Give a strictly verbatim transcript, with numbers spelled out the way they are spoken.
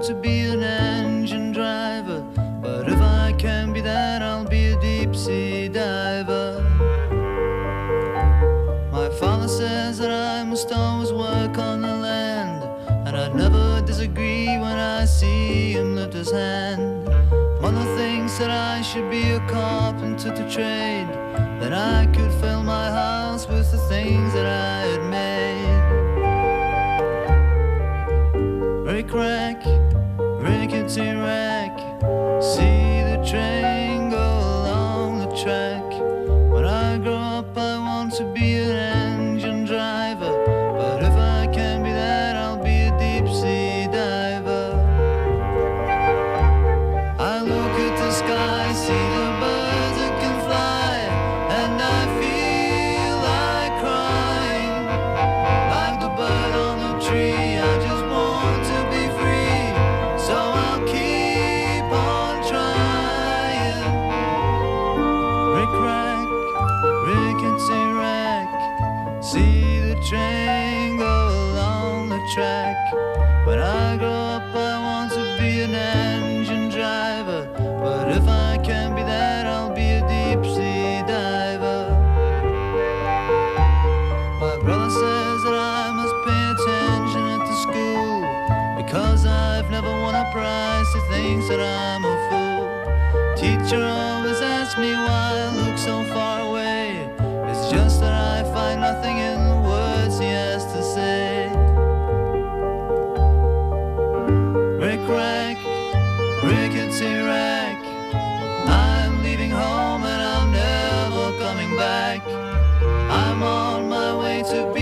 to be an engine driver, but if I can be that, I'll be a deep sea diver. My father says that I must always work on the land, and I'd never disagree when I see him lift his hand. Mother thinks that I should be a carpenter to trade, then I could fill my house with the things that I had made. Rick rack, rickety rack, see the train go along the track. When I grow up I want to be an engine driver, but if I can be that, I'll be a deep sea diver. I look at the sky, see the birds that can fly, and I feel like crying. Like the bird on the tree, I just want to be free, so I'll keep on trying. Rick rack, rickety rack, see the train go along the track. When I grow up I want to be an engine driver, but if I can be that, I'll be a deep sea diver. My brother says that I must pay attention at the school, because I've never won a prize. He thinks that I'm a fool. Teacher always asks me why I look so far away. It's just that I find nothing in the words he has to say. Rick rack, rickety rack, I'm leaving home and I'm never coming back. I'm on my way to be